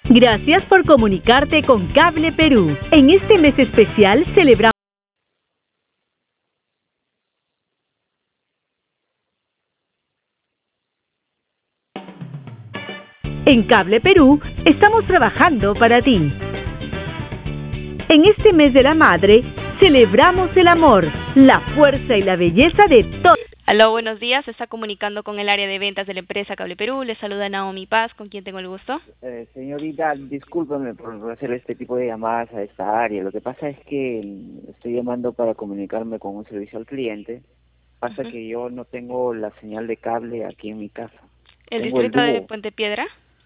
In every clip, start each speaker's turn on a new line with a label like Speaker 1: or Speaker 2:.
Speaker 1: Gracias por comunicarte con Cable Perú. En este mes especial celebramos. En Cable Perú estamos trabajando para ti. En este mes de la madre celebramos el amor, la fuerza y la belleza de todos.
Speaker 2: Aló, buenos días. Se está comunicando con el área de ventas de la empresa Cable Perú. Le saluda Naomi Paz, con quien tengo el gusto.
Speaker 3: Señorita, discúlpeme por hacer este tipo de llamadas a esta área. Lo que pasa es que estoy llamando para comunicarme con un servicio al cliente. Pasa que yo no tengo la señal de cable aquí en mi casa.
Speaker 2: ¿El
Speaker 3: Tengo
Speaker 2: distrito de
Speaker 3: dúo.
Speaker 2: Puente Piedra?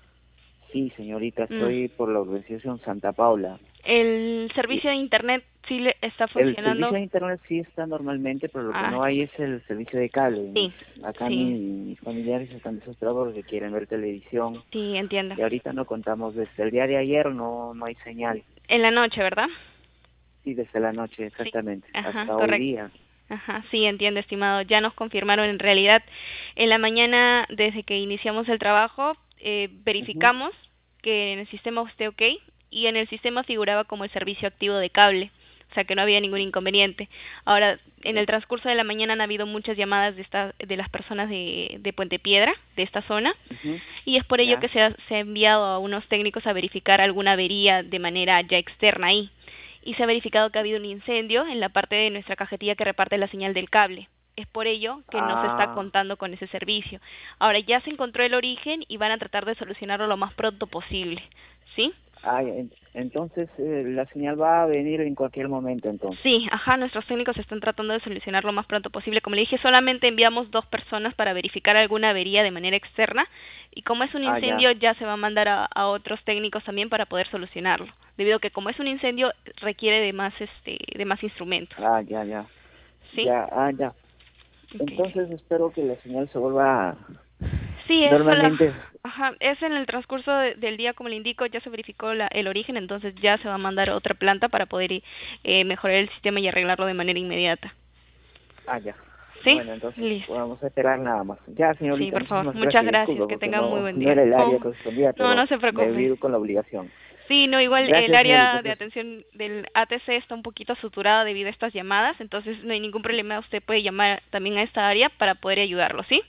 Speaker 3: Sí, señorita, estoy por la organización Santa Paula.
Speaker 2: ¿El servicio de internet sí le está funcionando?
Speaker 3: El servicio de internet sí está normalmente, pero lo que no hay es el servicio de cable.
Speaker 2: Sí,
Speaker 3: Acá
Speaker 2: sí.
Speaker 3: mis familiares están desesperados porque quieren ver televisión.
Speaker 2: Sí, entiendo.
Speaker 3: Y ahorita no contamos desde el día de ayer, no hay señal.
Speaker 2: En la noche, ¿verdad?
Speaker 3: Sí, desde la noche, exactamente,
Speaker 2: Sí. Ajá,
Speaker 3: hasta
Speaker 2: correcto.
Speaker 3: hoy día.
Speaker 2: Ajá, sí, entiendo, estimado. Ya nos confirmaron en realidad en la mañana, desde que iniciamos el trabajo, verificamos que en el sistema esté ok y en el sistema figuraba como el servicio activo de cable, o sea que no había ningún inconveniente. Ahora, en el transcurso de la mañana han habido muchas llamadas de las personas de Puente Piedra, de esta zona, y es por ello que se ha enviado a unos técnicos a verificar alguna avería de manera ya externa ahí. Y se ha verificado que ha habido un incendio en la parte de nuestra cajetilla que reparte la señal del cable. Es por ello que no se está contando con ese servicio. Ahora ya se encontró el origen y van a tratar de solucionarlo lo más pronto posible, ¿sí?
Speaker 3: Entonces la señal va a venir en cualquier momento, entonces.
Speaker 2: Sí, ajá, nuestros técnicos están tratando de solucionar lo más pronto posible. Como le dije, solamente enviamos 2 personas para verificar alguna avería de manera externa y como es un incendio ya se va a mandar a otros técnicos también para poder solucionarlo, debido a que como es un incendio requiere de más instrumentos.
Speaker 3: Ya.
Speaker 2: ¿Sí?
Speaker 3: Ya.
Speaker 2: Okay.
Speaker 3: Entonces espero que la señal se vuelva
Speaker 2: Sí,
Speaker 3: normalmente.
Speaker 2: es en el transcurso del día, como le indico, ya se verificó el origen, entonces ya se va a mandar otra planta para poder mejorar el sistema y arreglarlo de manera inmediata.
Speaker 3: Ya.
Speaker 2: ¿Sí?
Speaker 3: Bueno, entonces
Speaker 2: Listo.
Speaker 3: vamos a esperar nada más. Ya,
Speaker 2: Sí,
Speaker 3: señorita,
Speaker 2: por favor.
Speaker 3: muchísimas
Speaker 2: Muchas
Speaker 3: gracias.
Speaker 2: gracias.
Speaker 3: Disculpa
Speaker 2: Que
Speaker 3: porque
Speaker 2: tenga muy buen
Speaker 3: no
Speaker 2: día.
Speaker 3: era el área correspondida,
Speaker 2: No
Speaker 3: pero
Speaker 2: se
Speaker 3: me
Speaker 2: preocupe.
Speaker 3: vi con la obligación.
Speaker 2: Sí, no, igual el
Speaker 3: Gracias,
Speaker 2: área
Speaker 3: señorita.
Speaker 2: de atención del ATC está un poquito saturada debido a estas llamadas, entonces no hay ningún problema, usted puede llamar también a esta área para poder ayudarlo, ¿sí?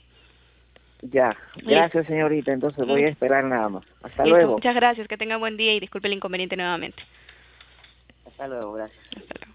Speaker 3: Ya, gracias, señorita. Entonces voy a esperar nada más. Hasta
Speaker 2: Listo,
Speaker 3: luego.
Speaker 2: muchas gracias, que tenga buen día y disculpe el inconveniente nuevamente.
Speaker 3: Hasta luego, gracias.
Speaker 2: Hasta luego.